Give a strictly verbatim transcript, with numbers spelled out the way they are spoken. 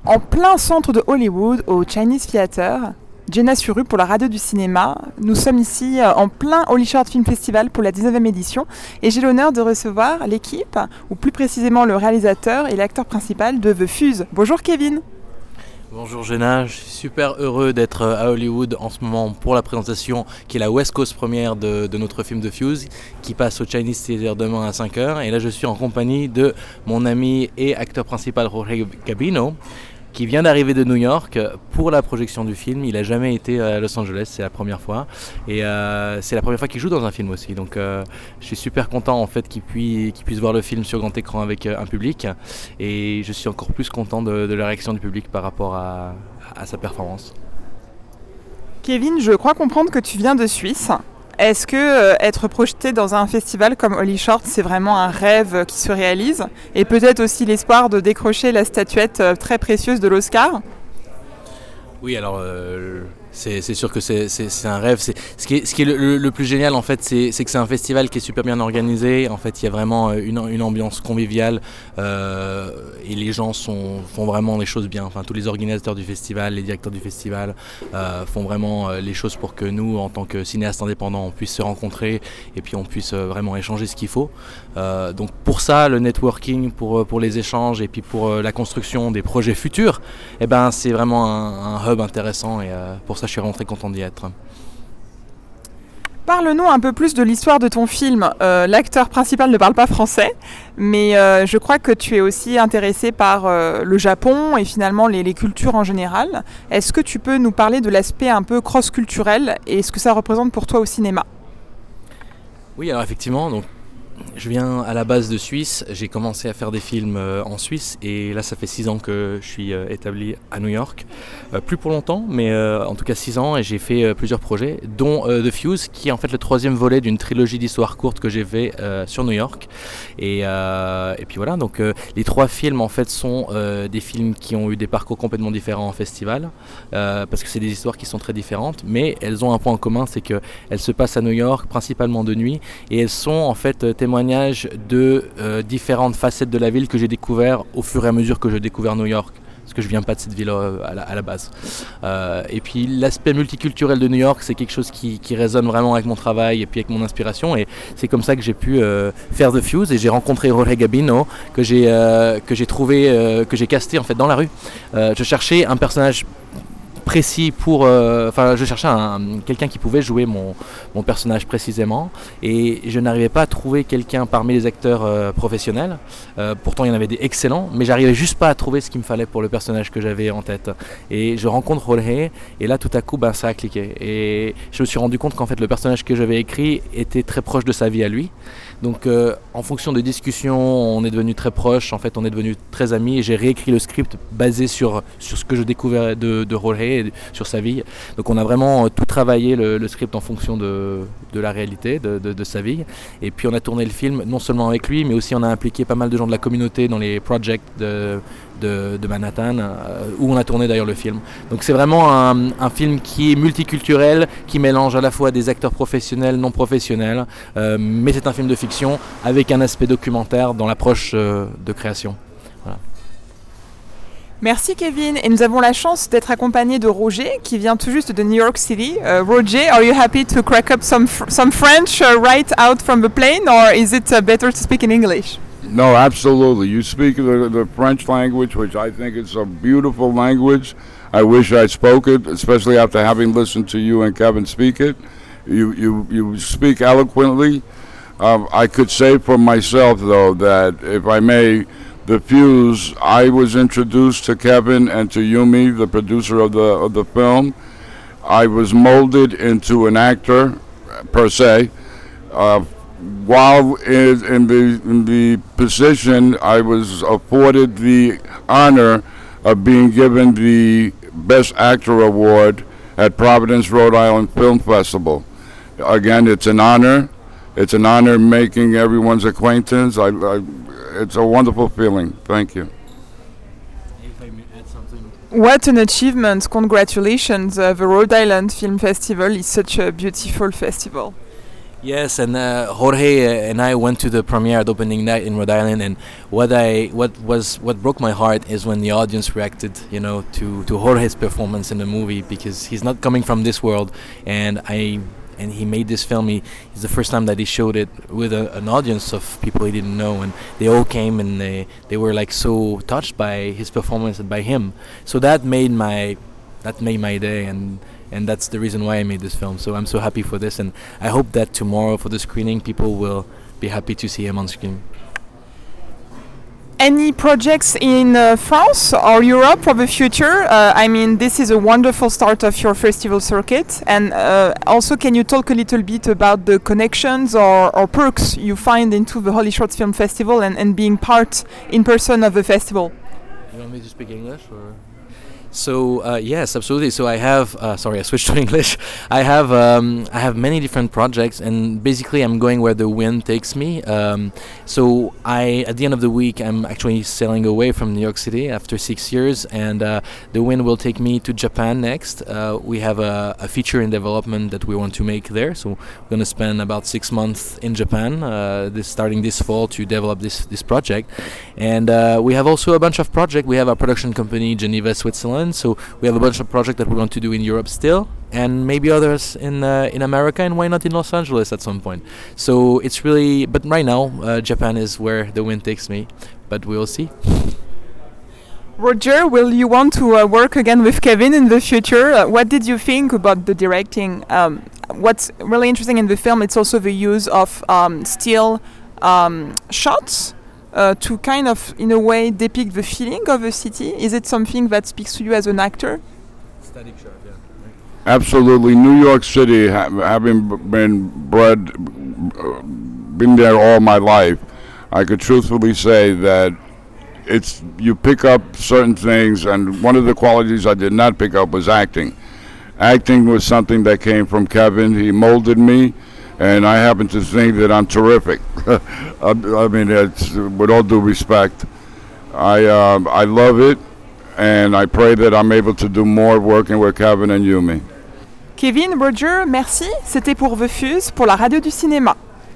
En plein centre de Hollywood, au Chinese Theatre, Jenna Suru pour la radio du cinéma. Nous sommes ici en plein Holy Short Film Festival pour la dix-neuvième édition et j'ai l'honneur de recevoir l'équipe, ou plus précisément le réalisateur et l'acteur principal de The Fuse. Bonjour Kevin. Bonjour Jenna, je suis super heureux d'être à Hollywood en ce moment pour la présentation qui est la West Coast première de, de notre film The Fuse qui passe au Chinese Theatre demain à cinq heures et là je suis en compagnie de mon ami et acteur principal Jorge Gabino qui vient d'arriver de New York pour la projection du film. Il n'a jamais été à Los Angeles, c'est la première fois. Et euh, c'est la première fois qu'il joue dans un film aussi. Donc euh, je suis super content en fait qu'il puisse, qu'il puisse voir le film sur grand écran avec un public. Et je suis encore plus content de, de la réaction du public par rapport à, à sa performance. Kevin, je crois comprendre que tu viens de Suisse. Est-ce que euh, être projeté dans un festival comme Holy Short, c'est vraiment un rêve qui se réalise? Et peut-être aussi l'espoir de décrocher la statuette euh, très précieuse de l'Oscar? Oui, alors euh, c'est, c'est sûr que c'est, c'est, c'est un rêve. C'est, ce qui est, ce qui est le, le, le plus génial, en fait, c'est, c'est que c'est un festival qui est super bien organisé. En fait, il y a vraiment une, une ambiance conviviale euh, et les gens sont, font vraiment les choses bien. Enfin, tous les organisateurs du festival, les directeurs du festival euh, font vraiment euh, les choses pour que nous, en tant que cinéastes indépendants, on puisse se rencontrer et puis on puisse euh, vraiment échanger ce qu'il faut. Euh, donc pour ça, le networking, pour, pour les échanges et puis pour euh, la construction des projets futurs, eh ben, c'est vraiment un, un hub intéressant et euh, pour ça je suis vraiment très content d'y être. Parle-nous un peu plus de l'histoire de ton film. Euh, l'acteur principal ne parle pas français, mais euh, je crois que tu es aussi intéressé par euh, le Japon et finalement les, les cultures en général. Est-ce que tu peux nous parler de l'aspect un peu cross-culturel et ce que ça représente pour toi au cinéma? Oui, alors effectivement, donc je viens à la base de Suisse, j'ai commencé à faire des films euh, en Suisse et là ça fait six ans que je suis euh, établi à New York. Euh, plus pour longtemps, mais euh, en tout cas six ans et j'ai fait euh, plusieurs projets, dont euh, The Fuse qui est en fait le troisième volet d'une trilogie d'histoires courtes que j'ai fait euh, sur New York. Et, euh, et puis voilà, donc euh, les trois films en fait sont euh, des films qui ont eu des parcours complètement différents en festival, euh, parce que c'est des histoires qui sont très différentes, mais elles ont un point en commun, c'est qu'elles se passent à New York, principalement de nuit, et elles sont en fait euh, témoignages de euh, différentes facettes de la ville que j'ai découvert au fur et à mesure que je découvre New York, parce que je viens pas de cette ville euh, à, la, à la base. Euh, et puis l'aspect multiculturel de New York, c'est quelque chose qui, qui résonne vraiment avec mon travail et puis avec mon inspiration, et c'est comme ça que j'ai pu euh, faire The Fuse, et j'ai rencontré Jorge Gabino que j'ai euh, que j'ai trouvé, euh, que j'ai casté en fait dans la rue. Euh, je cherchais un personnage précis pour, enfin euh, je cherchais un, quelqu'un qui pouvait jouer mon, mon personnage précisément, et je n'arrivais pas à trouver quelqu'un parmi les acteurs euh, professionnels. Euh, pourtant il y en avait des excellents, mais j'arrivais juste pas à trouver ce qu'il me fallait pour le personnage que j'avais en tête. Et je rencontre Jorge et là tout à coup ben, ça a cliqué, et je me suis rendu compte qu'en fait le personnage que j'avais écrit était très proche de sa vie à lui. Donc euh, en fonction de discussions, on est devenu très proches, en fait on est devenu très amis, et j'ai réécrit le script basé sur, sur ce que je découvrais de, de Jorge, sur sa vie. Donc on a vraiment tout travaillé le, le script en fonction de, de la réalité, de, de, de sa vie. Et puis on a tourné le film non seulement avec lui, mais aussi on a impliqué pas mal de gens de la communauté dans les projects de, de, de Manhattan, euh, où on a tourné d'ailleurs le film. Donc c'est vraiment un, un film qui est multiculturel, qui mélange à la fois des acteurs professionnels, non professionnels, euh, mais c'est un film de fiction avec un aspect documentaire dans l'approche euh, de création. Voilà. Merci Kevin, et nous avons la chance d'être accompagné de Roger qui vient tout juste de New York City. Uh, Roger, are you happy to crack up some fr- some French uh, right out from the plane, or is it uh, better to speak in English? No, absolutely. You speak the, the French language, which I think is a beautiful language. I wish I spoke it, especially after having listened to you and Kevin speak it. You you, you speak eloquently. Um, I could say for myself, though, that if I may, The Fuse, I was introduced to Kevin and to Yumi, the producer of the of the film. I was molded into an actor, per se. Uh, while in, in the in the position, I was afforded the honor of being given the Best Actor Award at Providence, Rhode Island Film Festival. Again, it's an honor. It's an honor making everyone's acquaintance. I, I It's a wonderful feeling. Thank you. If I may add something. What an achievement. Congratulations. Uh, the Rhode Island Film Festival is such a beautiful festival. Yes, and uh, Jorge and I went to the premiere at opening night in Rhode Island, and what I what was what broke my heart is when the audience reacted, you know, to, to Jorge's performance in the movie, because he's not coming from this world, and I and he made this film. He, it's the first time that he showed it with a, an audience of people he didn't know, and they all came and they they were like so touched by his performance and by him. So that made my that made my day, and. And that's the reason why I made this film. So I'm so happy for this, and I hope that tomorrow for the screening, people will be happy to see him on screen. Any projects in uh, France or Europe for the future? Uh, I mean, this is a wonderful start of your festival circuit. And uh, also, can you talk a little bit about the connections or, or perks you find into the Holy Shorts Film Festival and, and being part in person of the festival? You want me to speak English, or? So uh, yes, absolutely. So I have, uh, sorry, I switched to English. I have, um, I have many different projects, and basically I'm going where the wind takes me. Um, so I, at the end of the week, I'm actually sailing away from New York City after six years, and uh, the wind will take me to Japan next. Uh, we have a, a feature in development that we want to make there. So we're going to spend about six months in Japan, uh, this starting this fall, to develop this this project. And uh, we have also a bunch of projects. We have our production company, Geneva, Switzerland. So we have a bunch of projects that we want to do in Europe still, and maybe others in uh, in America, and why not in Los Angeles at some point. So it's really, but right now uh, Japan is where the wind takes me, but we'll see. Roger, will you want to uh, work again with Kevin in the future? Uh, what did you think about the directing? Um, what's really interesting in the film, it's also the use of um, still um, shots. Uh, to kind of, in a way, depict the feeling of a city? Is it something that speaks to you as an actor? Static shot, yeah. Absolutely. New York City, ha- having b- been bred, uh, been there all my life, I could truthfully say that it's you pick up certain things, and one of the qualities I did not pick up was acting. Acting was something that came from Kevin. He molded me, and I happen to think that I'm terrific. I, I mean, it's, with all due respect, I uh, I love it, and I pray that I'm able to do more working with Kevin and Yumi. Kevin, Roger, merci. C'était pour The Fuse, pour la radio du cinéma.